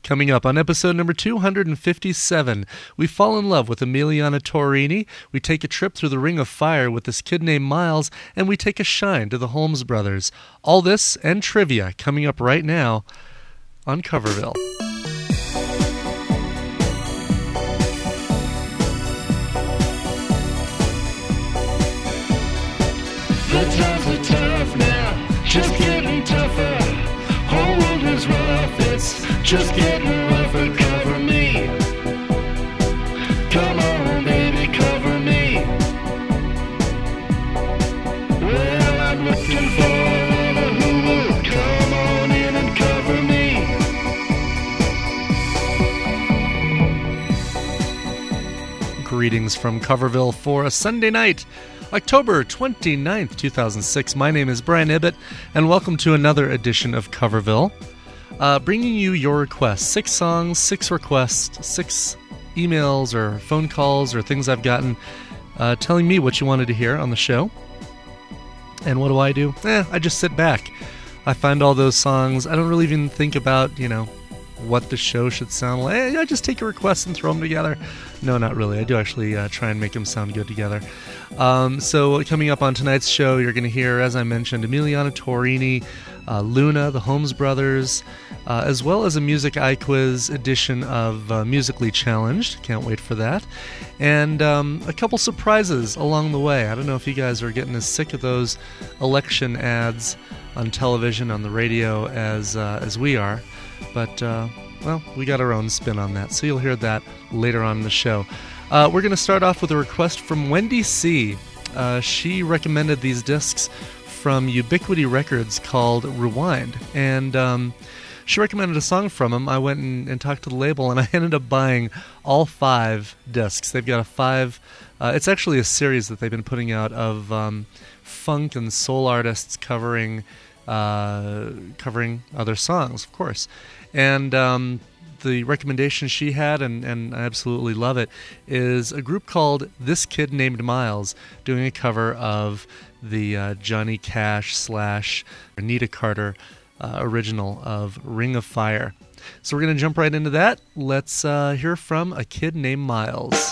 Coming up on episode number 257, we fall in love with Emiliana Torrini, we take a trip through the Ring of Fire with this kid named Miles, and we take a shine to the Holmes brothers. All this and trivia coming up right now on Coverville. The times are tough now, just getting tougher. Whole world is rough, it's just getting rougher. Cover me, come on baby, cover me. Well, I'm looking for a lover who will come on in and cover me. Greetings from Coverville for a Sunday night, October 29th, 2006. My name is Brian Ibbett, and welcome to another edition of Coverville, bringing you your requests. 6 songs, 6 requests, 6 emails or phone calls or things I've gotten telling me what you wanted to hear on the show. And what do? I just sit back. I find all those songs. I don't really even think about, what the show should sound like. I just take a request and throw them together. No, not really. I do actually try and make them sound good together. So coming up on tonight's show, you're going to hear, as I mentioned, Emiliana Torrini, Luna, the Holmes brothers, as well as a Music iQuiz edition of Musically Challenged. Can't wait for that. And a couple surprises along the way. I don't know if you guys are getting as sick of those election ads on television, on the radio, as we are. But, we got our own spin on that, so you'll hear that later on in the show. We're going to start off with a request from Wendy C. She recommended these discs from Ubiquity Records called Rewind, and she recommended a song from them. I went and talked to the label, and I ended up buying all 5 discs. They've got a 5... it's actually a series that they've been putting out of funk and soul artists covering other songs, of course. And the recommendation she had, and I absolutely love it, is a group called This Kid Named Miles doing a cover of the Johnny Cash / Anita Carter original of Ring of Fire. So we're going to jump right into that. Let's hear from A Kid Named Miles.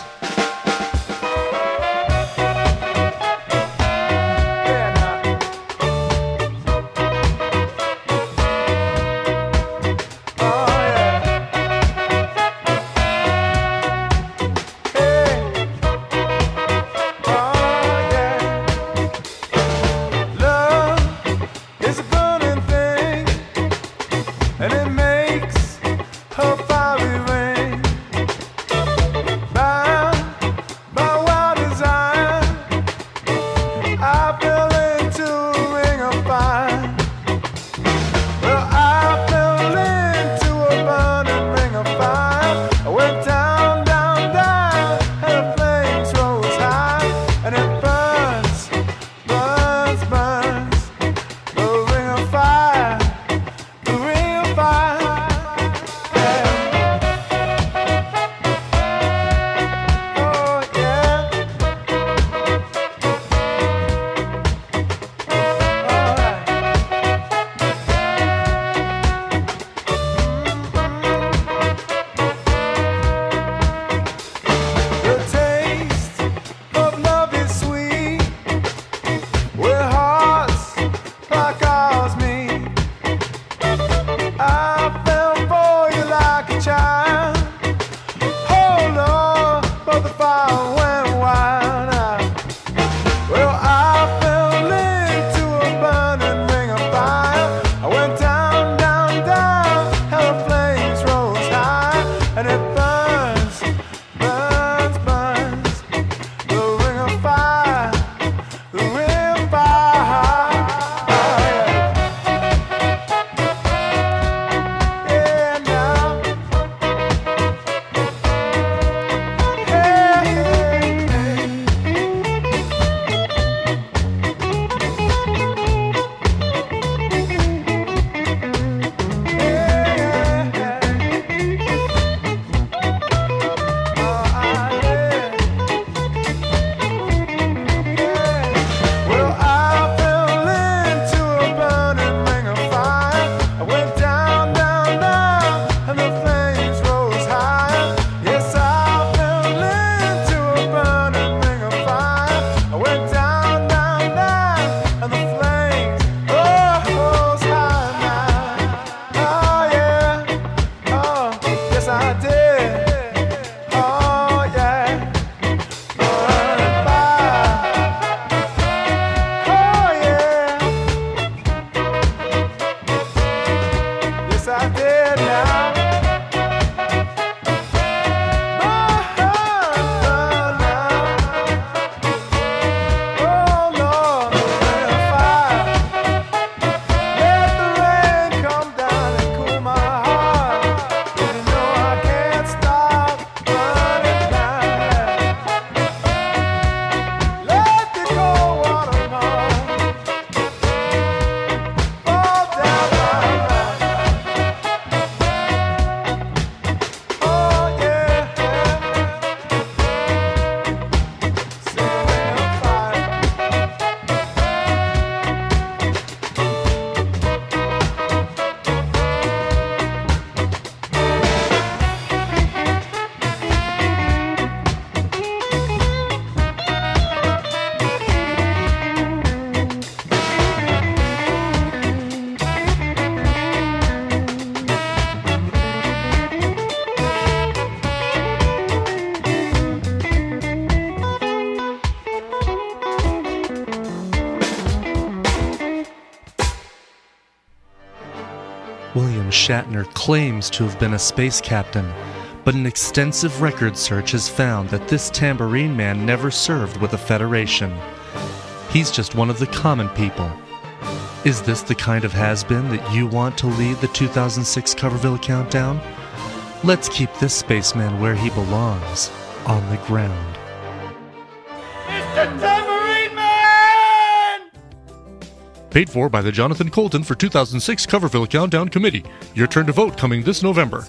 William Shatner claims to have been a space captain, but an extensive record search has found that this tambourine man never served with the Federation. He's just one of the common people. Is this the kind of has-been that you want to lead the 2006 Coverville Countdown? Let's keep this spaceman where he belongs, on the ground. Mr. Tambourine Man! Paid for by the Jonathan Colton for 2006 Coverville Countdown Committee. Your turn to vote coming this November.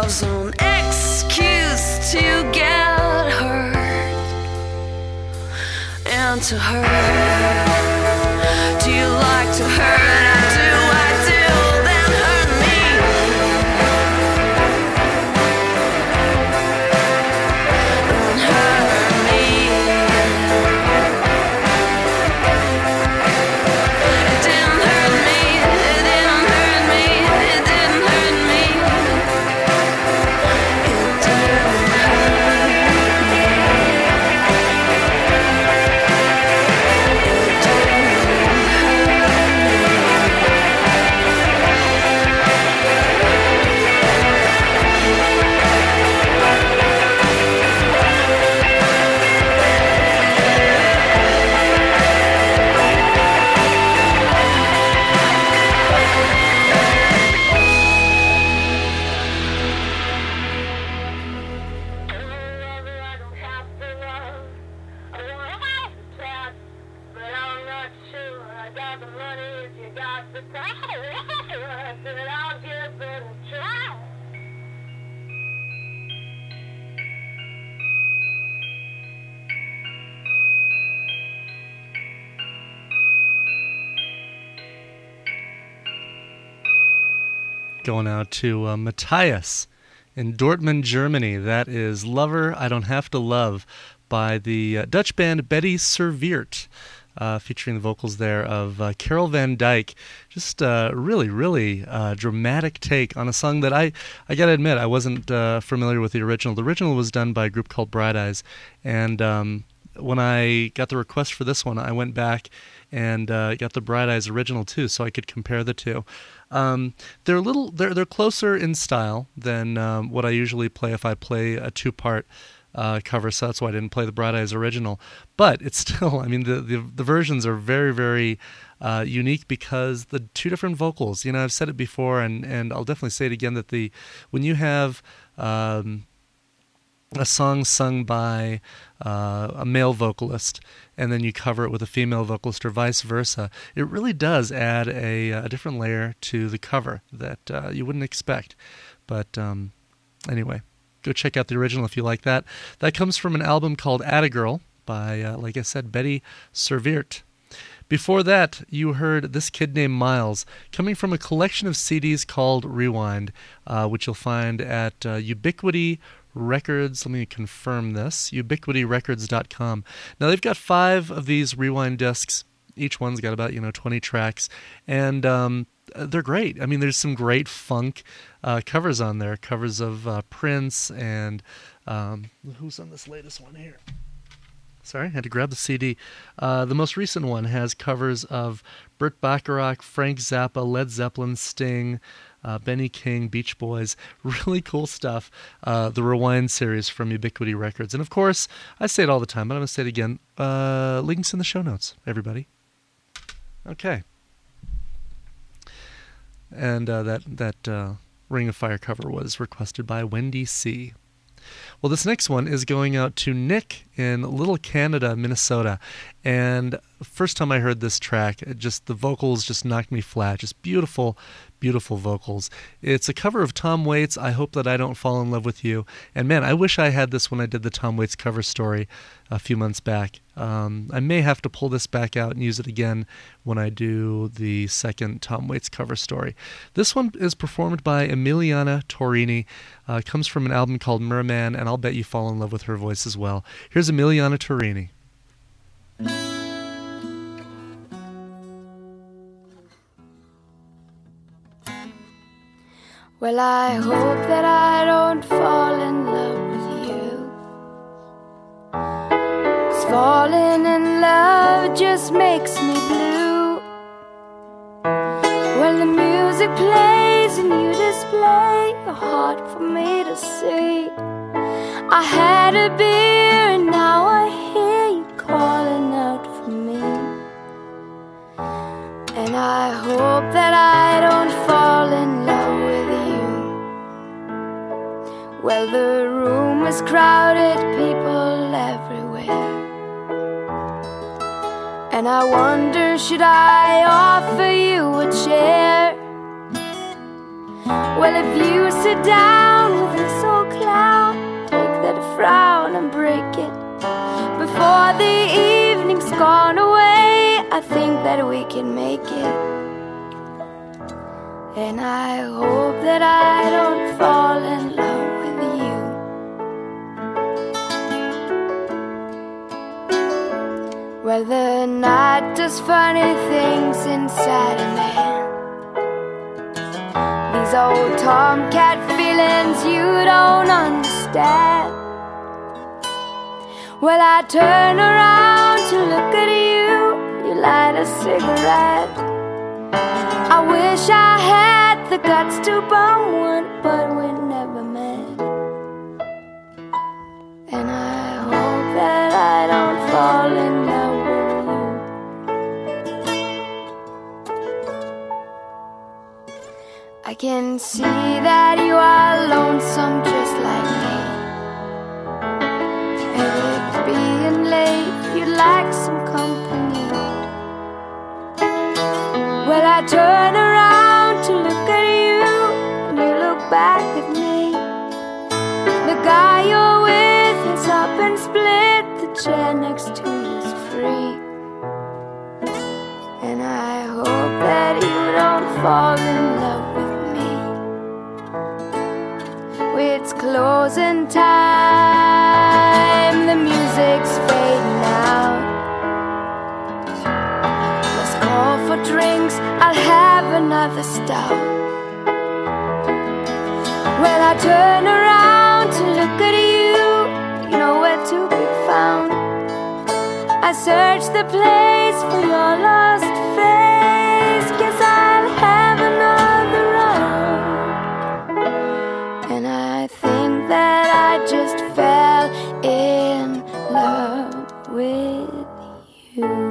love's an excuse to get hurt. And to hurt, do you like to hurt? I do, then hurt me. Then hurt me. It didn't hurt me, it didn't hurt me, it didn't hurt me. It didn't hurt me. Going out to Matthias in Dortmund, Germany. That is Lover, I Don't Have to Love by the Dutch band Betty Serveert, featuring the vocals there of Carol Van Dyke. Just really, really dramatic take on a song that I got to admit, I wasn't familiar with the original. The original was done by a group called Bright Eyes, and when I got the request for this one, I went back and got the Bright Eyes original too, so I could compare the two. They're closer in style than what I usually play if I play a two-part cover, so that's why I didn't play the Bright Eyes original. But it's still, I mean, the versions are very, very unique because the two different vocals. You know, I've said it before, and I'll definitely say it again, that when you have a song sung by a male vocalist and then you cover it with a female vocalist or vice versa, it really does add a different layer to the cover that you wouldn't expect. But anyway, go check out the original if you like that. That comes from an album called Atta Girl by, like I said, Betty Serveert. Before that, you heard This Kid Named Miles, coming from a collection of CDs called Rewind, which you'll find at Ubiquity Records. Let me confirm this. ubiquityrecords.com. Now, they've got 5 of these Rewind discs. Each one's got about 20 tracks, and they're great. I mean, there's some great funk covers on there, covers of Prince, and who's on this latest one here? Sorry, I had to grab the CD. The most recent one has covers of Burt Bacharach, Frank Zappa, Led Zeppelin, Sting, Benny King, Beach Boys. Really cool stuff. The Rewind series from Ubiquity Records. And of course, I say it all the time, but I'm going to say it again. Links in the show notes, everybody. Okay. And that Ring of Fire cover was requested by Wendy C. Well, this next one is going out to Nick in Little Canada, Minnesota. And first time I heard this track, the vocals just knocked me flat. Just beautiful, beautiful vocals. It's a cover of Tom Waits' I Hope That I Don't Fall in Love with You. And man, I wish I had this when I did the Tom Waits cover story a few months back. I may have to pull this back out and use it again when I do the second Tom Waits cover story. This one is performed by Emiliana Torini. Comes from an album called Merman, and I'll bet you fall in love with her voice as well. Here's Emiliana Torini. Well, I hope that I don't fall in love with you, 'cause falling in love just makes me blue. Well, the music plays and you display your heart for me to see. I had a beer and now I hear you calling out for me. And I hope that I don't fall in love with you. Well, the room is crowded, people everywhere, and I wonder, should I offer you a chair? Well, if you sit down with that we can make it. And I hope that I don't fall in love with you. Well, the night does funny things inside a man. These old tomcat feelings you don't understand. Well, I turn around to look at you. You light a cigarette. I wish I had the guts to bum one, but we never met. And I hope that I don't fall in love with you. I can see that you are lonesome just like me. And with being late, you'd like some company. Well, I turn around to look at you, and you look back at me. The guy you're with is up and split. The chair next to you is free. And I hope that you don't fall in love with me. It's closing time, the music's fading out. Let's call for drinks, I'll have another stout. When I turn around to look at you, you know where to be found. I search the place for your lost face. Guess I'll have another round. And I think that I just fell in love with you.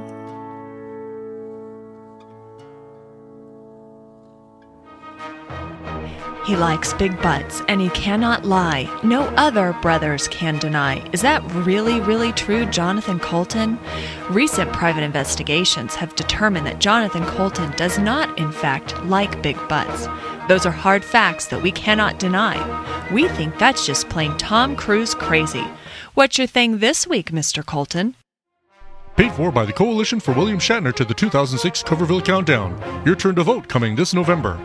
He likes big butts, and he cannot lie. No other brothers can deny. Is that really, really true, Jonathan Coulton? Recent private investigations have determined that Jonathan Coulton does not, in fact, like big butts. Those are hard facts that we cannot deny. We think that's just plain Tom Cruise crazy. What's your thing this week, Mr. Coulton? Paid for by the Coalition for William Shatner to the 2006 Coverville Countdown. Your turn to vote coming this November.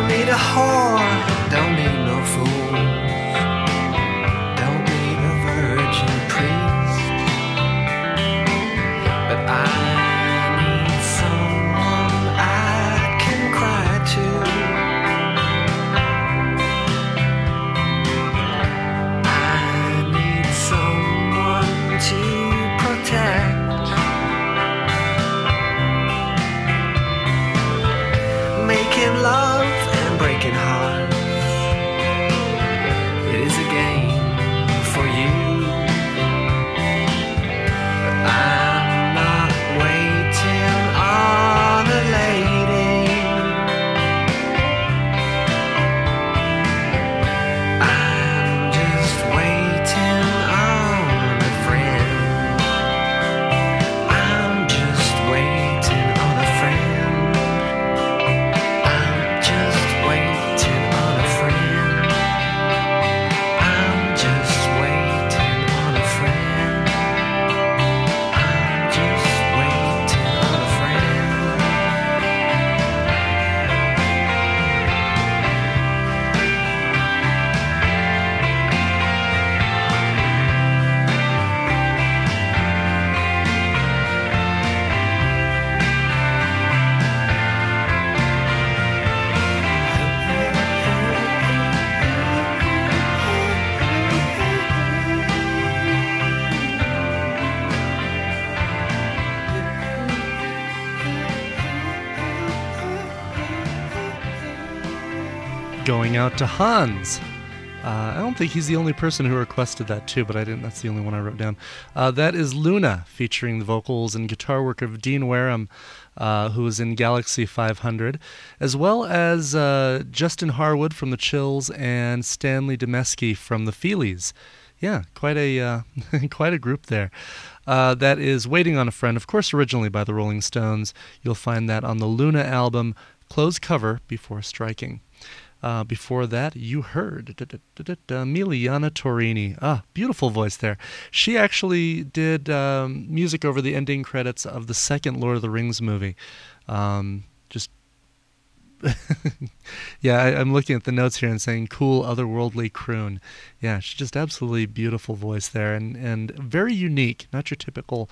Don't need a whore, don't need no fools, don't need a virgin priest, but I need someone I can cry to. I need someone to protect. Making love and breaking hearts, it is a game for you, but I'm not waiting on a lady. I'm just waiting on a friend. I'm just waiting on a friend. Going out to Hans. I don't think he's the only person who requested that too, but I didn't. That's the only one I wrote down. That is Luna, featuring the vocals and guitar work of Dean Wareham, who was in Galaxy 500, as well as Justin Harwood from the Chills and Stanley Demeski from the Feelies. Yeah, quite a quite a group there. That is Waiting on a Friend, of course, originally by the Rolling Stones. You'll find that on the Luna album, Closed Cover Before Striking. Before that, you heard Emiliana Torrini. Beautiful voice there. She actually did music over the ending credits of the second Lord of the Rings movie. Just, yeah, I'm looking at the notes here and saying cool, otherworldly croon. Yeah, she's just absolutely beautiful voice there, and very unique. Not your typical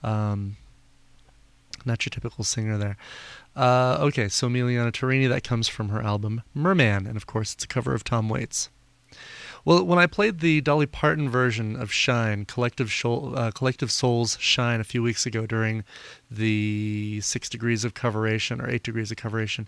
singer there. Okay, so Emiliana Torrini, that comes from her album Merman, and of course it's a cover of Tom Waits. Well, when I played the Dolly Parton version of Shine, Collective Souls Shine, a few weeks ago during the 6 degrees of coveration, or 8 degrees of coveration,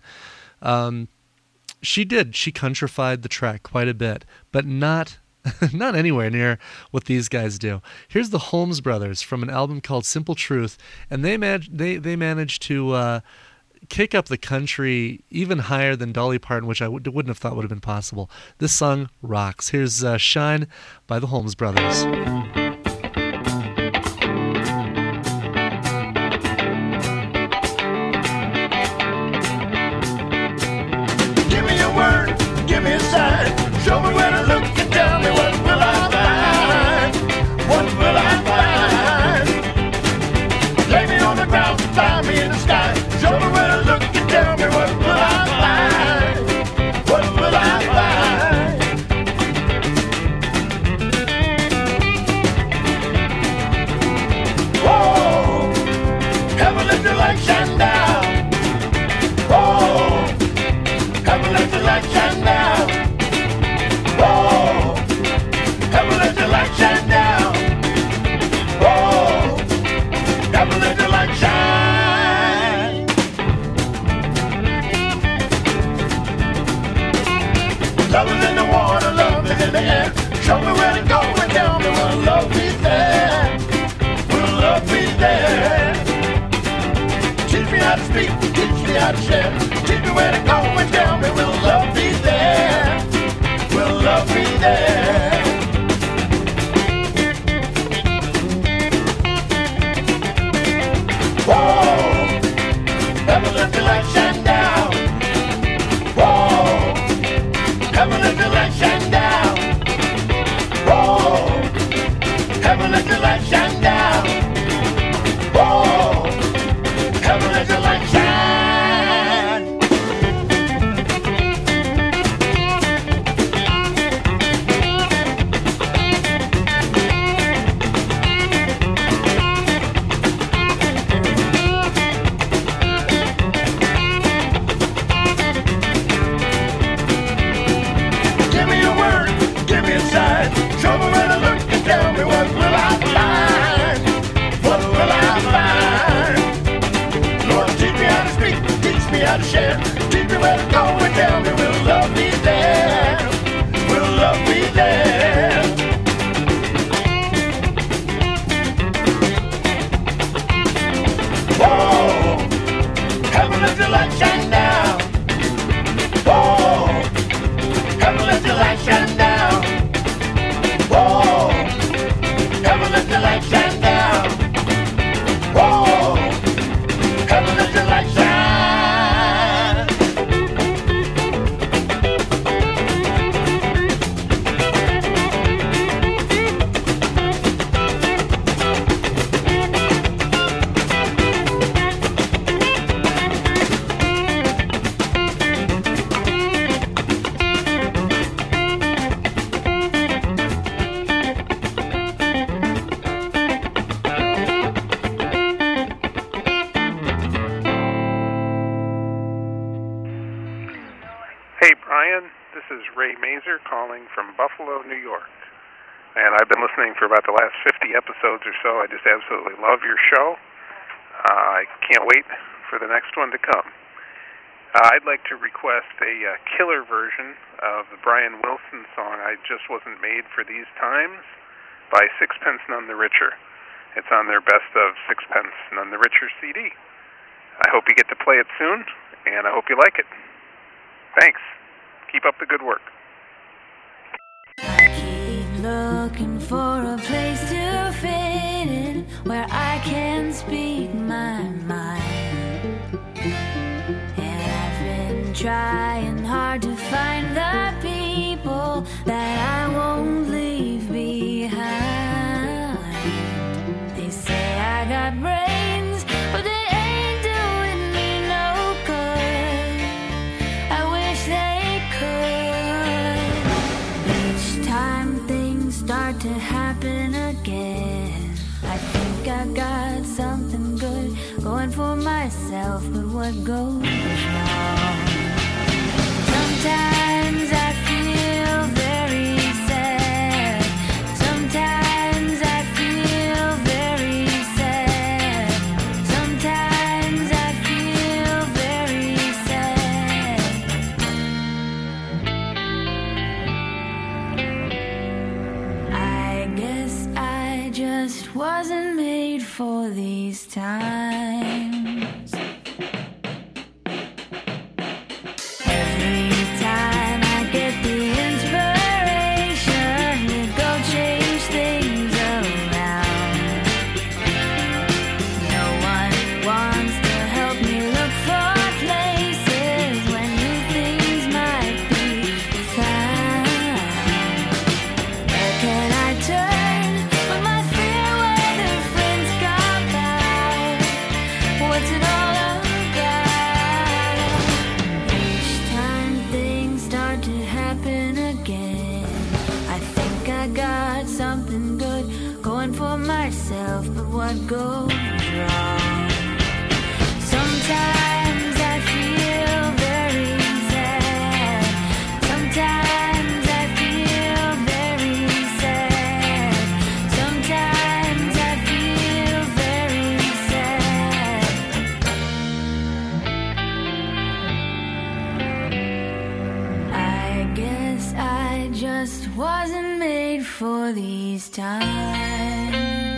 she countrified the track quite a bit, but not anywhere near what these guys do. Here's the Holmes Brothers from an album called Simple Truth, and they managed to kick up the country even higher than Dolly Parton, which I wouldn't have thought would have been possible. This song rocks. Here's Shine by the Holmes Brothers. Give me a word, give me a sign. Show me where to look and tell me what will I find. What will I find? Lay me on the ground, fly me in the sky. Show me where to look and tell me what will I find. What will I find? Oh, heaven let the light shine down. Oh, heaven let the light shine down. Oh, heaven let the light shine down. Oh, heaven let the light shine. Love is in the water, love is in the air. Show me where to go and tell me will love be there. Will love be there. Teach me how to speak, teach me how to share. Teach me where to go and tell me will love be there. Will love be there. Whoa, heaven let the light shine down. Whoa, heaven let the light shine down. Whoa, heaven let the light shine down. Whoa, heaven let the light shine. tell me will love be there? Will love be there? Whoa, heaven let the light shine down. Whoa, heaven let the light shine down. Whoa, heaven let the light shine down. Whoa, heaven let the light shine. Hey, Brian, this is Ray Mazer calling from Buffalo, New York. And I've been listening for about the last 50 episodes or so. I just absolutely love your show. I can't wait for the next one to come. I'd like to request a killer version of the Brian Wilson song, I Just Wasn't Made for These Times, by Sixpence None the Richer. It's on their Best of Sixpence None the Richer CD. I hope you get to play it soon, and I hope you like it. Thanks. Keep up the good work. I keep looking for a place to fit in where I can speak my mind. And I've been trying hard to find the people that I won't leave behind. They say I got brains, but they ain't doing me no good. I wish they could. Each time things start to happen again, I think I got something good going for myself, but what goes wrong? Sometimes I feel very sad. Sometimes I feel very sad. Sometimes I feel very sad. I guess I just wasn't made for these times. Every time I get the inspiration to go change things around, no one wants to help me look for places when new things might be found. Where can I turn when my fair weather friends got by? What's it all about? Each time things start to happen again, I think I got something good going for myself, but what goes wrong? Sometimes I feel very sad. Sometimes I feel very sad. Sometimes I feel very sad. I guess I just wasn't made for these times.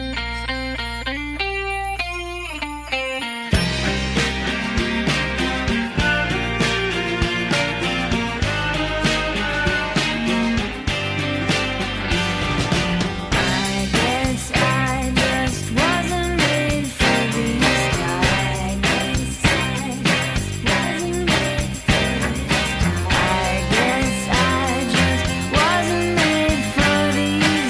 I guess I just wasn't made for these times. I guess I just wasn't made for these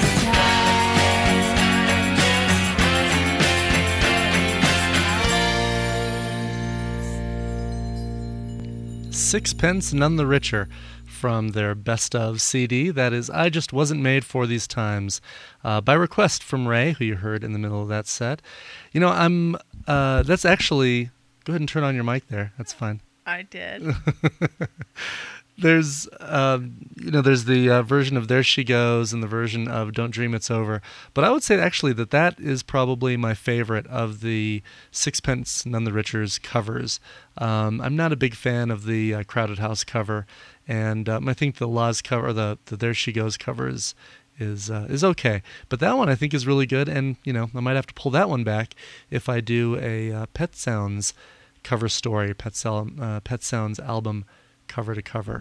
times. Sixpence None the Richer from their Best of CD. That is I Just Wasn't Made for These Times, by request from Ray, who you heard in the middle of that set. You know, that's actually... Go ahead and turn on your mic there. That's fine. I did. there's there's the version of There She Goes and the version of Don't Dream It's Over. But I would say actually that is probably my favorite of the Sixpence None the Richer's covers. I'm not a big fan of the Crowded House cover, and I think the Laws cover, the There She Goes cover is okay. But that one I think is really good, and I might have to pull that one back if I do a Pet Sounds cover story, Pet Sounds album cover to cover.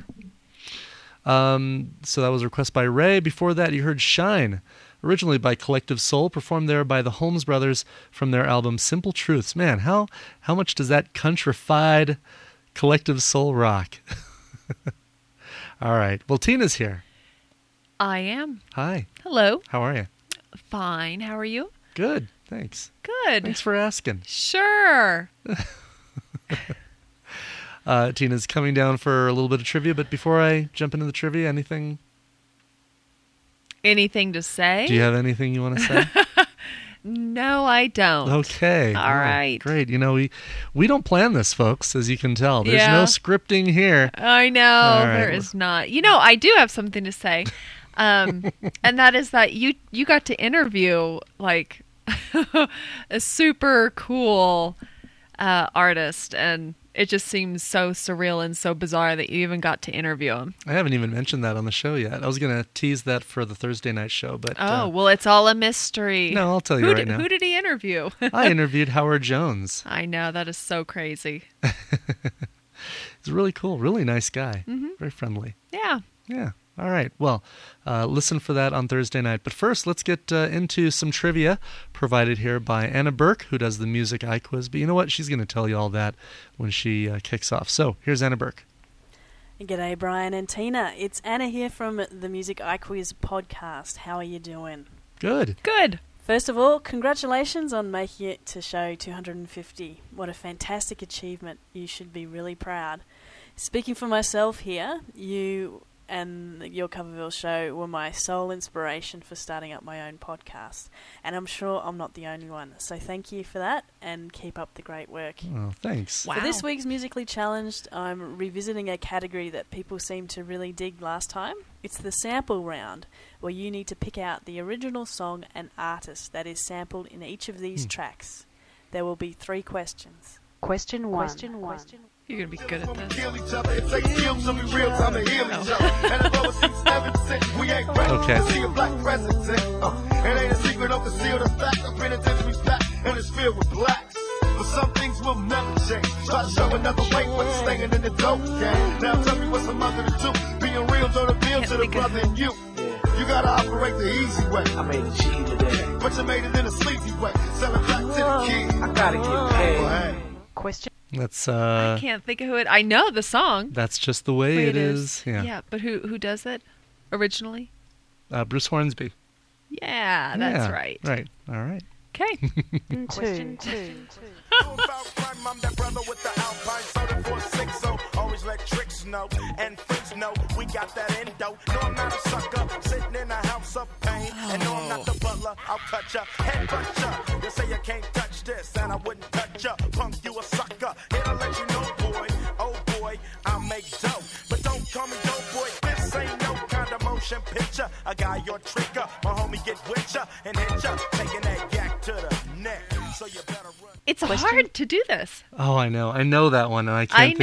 So that was a request by Ray. Before that, you heard Shine, originally by Collective Soul, performed there by the Holmes Brothers from their album Simple Truths. Man, how much does that countrified Collective Soul rock? All right. Well, Tina's here. I am. Hi. Hello. How are you? Fine. How are you? Good. Thanks. Good. Thanks for asking. Sure. Tina's coming down for a little bit of trivia, but before I jump into the trivia, anything Anything to say? Do you have anything you want to say? No, I don't. Okay. All right. Great. We don't plan this, folks, as you can tell. There's Yeah. no scripting here. I know. All right. There is not. I do have something to say. And that is that you got to interview like a super cool artist, and it just seems so surreal and so bizarre that you even got to interview him. I haven't even mentioned that on the show yet. I was going to tease that for the Thursday night show, but well, it's all a mystery. no, I'll tell you right now. Who did he interview? I interviewed Howard Jones. I know, that is so crazy. He's really cool, really nice guy, very friendly. Yeah. Yeah. All right. Well, listen for that on Thursday night. But first, let's get into some trivia provided here by Anna Burke, who does the Music iQuiz. But you know what? She's going to tell you all that when she kicks off. So here's Anna Burke. G'day, Brian and Tina. It's Anna here from the Music iQuiz podcast. How are you doing? Good. Good. First of all, congratulations on making it to show 250. What a fantastic achievement. You should be really proud. Speaking for myself here, you and your Coverville show were my sole inspiration for starting up my own podcast. And I'm sure I'm not the only one. So thank you for that, and keep up the great work. Oh, thanks. Wow. For this week's Musically Challenged, I'm revisiting a category that people seemed to really dig last time. It's the sample round, where you need to pick out the original song and artist that is sampled in each of these tracks. There will be 3 questions. Question 1. You're going to be good at this. Okay. It ain't a secret of concealed or fact. The penitentiary's back and it's filled with blacks. But some things will never change. Try to show another way what's staying in the dope game. Now tell me what's a mother to do. Being real don't appeal to the brother in you. You gotta operate the easy way. I made a G today. But you made it in a sleazy way. Sell it back to the kid. I gotta get paid. Well, hey. Question. That's I can't think of who it. I know the song. that's just the way Wait, it is. Yeah. Yeah, but who does it originally? Bruce Hornsby. Yeah, that's Yeah, right. Right. All right. Okay. Question 2. About crime, I'm that brother with the Alpine soda 460. Always let tricks know and freaks know we got that endo. No, I'm not a sucker sitting in a house of pain. And no, I'm not the butler. I'll cut ya, headbutt ya. You say you can't touch this, and I wouldn't touch ya. Punk, you a sucker. Here to let you know, boy. Oh boy, I make dough, but don't call me dope boy. This ain't no kind of motion picture. A guy your trigger, my homie get with ya and hit ya, taking that yak to the neck. So you better run. It's hard to do this. Oh, I know. I know that one, and I can't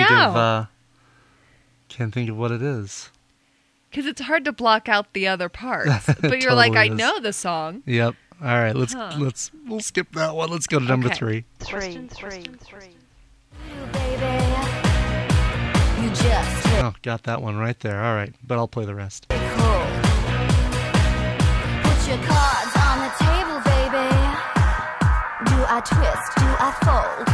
think of what it is. Because it's hard to block out the other parts. But you're like, I Totally is. know the song. Yep. All right. We'll skip that one. Let's go to number Okay. 3. Question 3. Baby, you just hit Oh, got that one right there. All right, but I'll play the rest. me cool. Put your cards on the table, baby. Do I twist? Do I fold?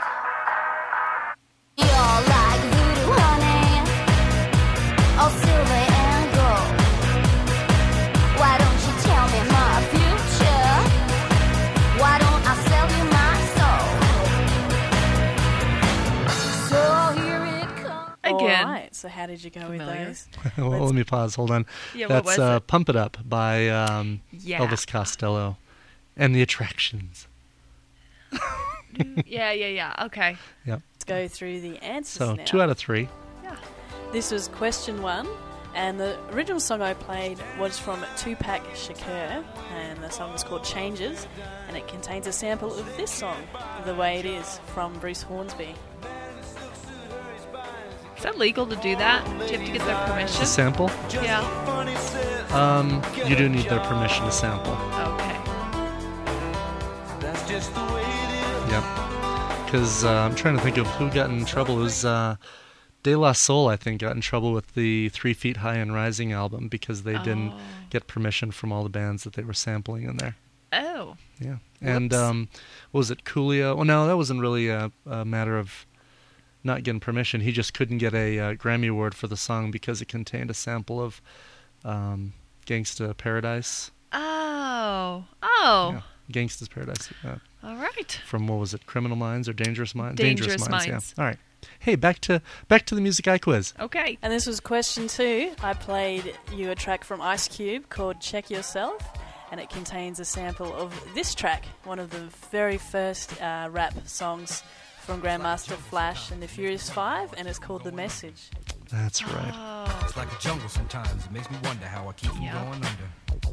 You're like voodoo, honey. All silver and gold. Why don't you tell me my future? Why don't I sell you my soul? So here it comes. Again. All right, so how did you go Familiar. with those? Well, let me pause. Hold on. Yeah, what That's was it? Pump It Up by Yeah. Elvis Costello and the Attractions. Yeah. Okay. Yep. Let's go through the answers So now. 2 out of 3. This was question 1, and the original song I played was from Tupac Shakur, and the song was called Changes, and it contains a sample of this song, The Way It Is, from Bruce Hornsby. Is that legal to do that? Do you have to get their permission? A sample? Yeah. You do need their permission to sample. Okay. Yep. Because I'm trying to think of who got in trouble. It was De La Soul, I think, got in trouble with the 3 Feet High and Rising album because they didn't get permission from all the bands that they were sampling in there. Oh. Yeah. Whoops. And what was it, Coolio? Well, no, that wasn't really a matter of not getting permission. He just couldn't get a Grammy Award for the song because it contained a sample of Gangsta Paradise. Oh. Yeah. Gangsta's Paradise. All right. From, what was it, Criminal Minds or Dangerous Minds? Dangerous Minds. Yeah. All right. Hey, back to the Music Eye Quiz. Okay. And this was question 2. I played you a track from Ice Cube called Check Yourself, and it contains a sample of this track, one of the very first rap songs from Grandmaster Flash and the Furious 5, and it's called The Message. That's right. Oh. It's like a jungle sometimes. It makes me wonder how I keep from going under.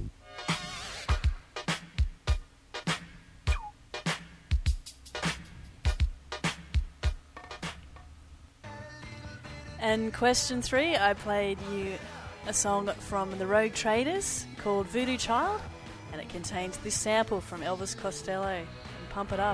And question 3, I played you a song from the Rogue Traders called Voodoo Child, and it contains this sample from Elvis Costello. And pump it up.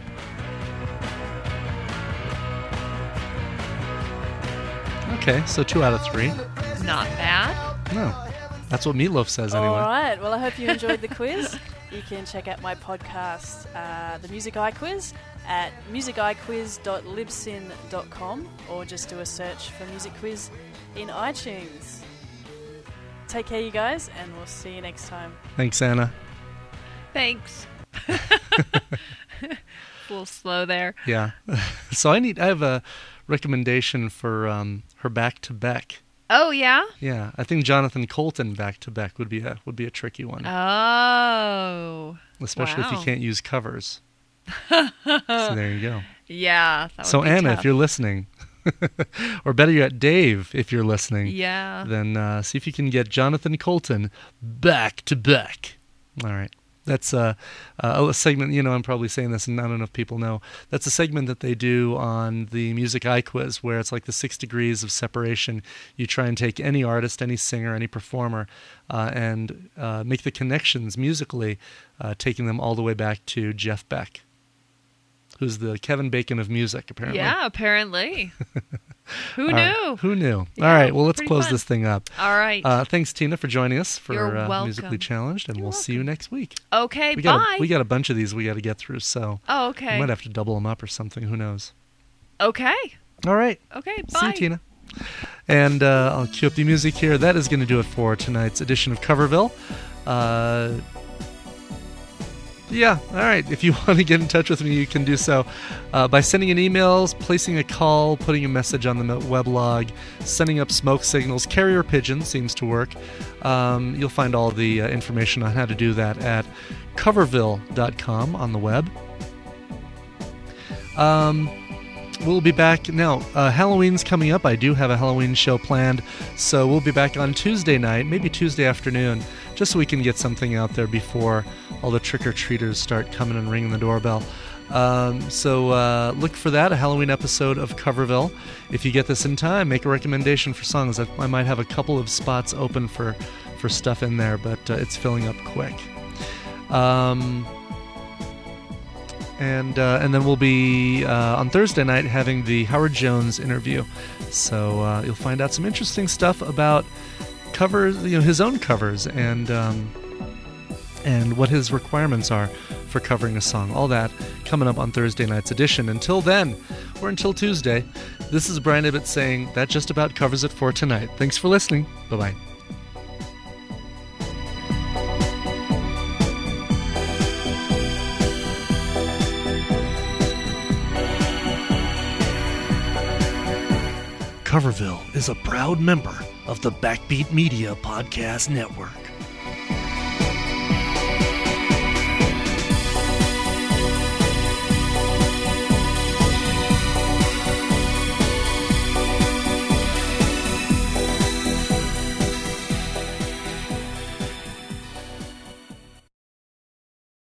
Okay, so 2 out of 3. Not bad. No. That's what Meatloaf says anyway. All right. Well, I hope you enjoyed the quiz. You can check out my podcast, The Music Eye Quiz, at musiceyequiz.libsyn.com, or just do a search for Music Quiz in iTunes. Take care, you guys, and we'll see you next time. Thanks, Anna. Thanks. A little slow there. Yeah. So I have a recommendation for her Back to Beck. Oh, yeah? Yeah, I think Jonathan Colton Back to Beck would be a tricky one. Oh. Especially if you Wow. can't use covers. So there you go. Yeah. That would So be Anna, tough. if you're listening, or better yet, Dave, if you're listening, Yeah. then see if you can get Jonathan Colton Back to Beck. All right. That's a segment, I'm probably saying this and not enough people know. That's a segment that they do on the Music Eye Quiz, where it's like the 6 degrees of separation. You try and take any artist, any singer, any performer, and make the connections musically, taking them all the way back to Jeff Beck, who's the Kevin Bacon of music, apparently. Yeah, apparently. Who All knew? right. Who knew? Yeah, All right, well, let's pretty close fun. this thing up. All right. Thanks, Tina, for joining us for You're welcome. Musically Challenged, and we'll see you next week. Okay, we bye. We got a bunch of these we got to get through, so Oh, okay. we might have to double them up or something. Who knows? Okay. All right. Okay, See bye. you, Tina. And I'll cue up the music here. That is going to do it for tonight's edition of Coverville. Yeah, all right. If you want to get in touch with me, you can do so by sending in emails, placing a call, putting a message on the weblog, sending up smoke signals. Carrier pigeon seems to work. You'll find all the information on how to do that at coverville.com on the web. We'll be back now. Halloween's coming up. I do have a Halloween show planned, so we'll be back on Tuesday night, maybe Tuesday afternoon, just so we can get something out there before all the trick-or-treaters start coming and ringing the doorbell. So look for that, a Halloween episode of Coverville. If you get this in time, make a recommendation for songs. I might have a couple of spots open for stuff in there, but it's filling up quick. And then we'll be on Thursday night having the Howard Jones interview. So you'll find out some interesting stuff about covers, his own covers, and what his requirements are for covering a song. All that coming up on Thursday night's edition. Until then, or until Tuesday, this is Brian Ibbett saying that just about covers it for tonight. Thanks for listening. Bye-bye. Coverville is a proud member of the Backbeat Media Podcast Network.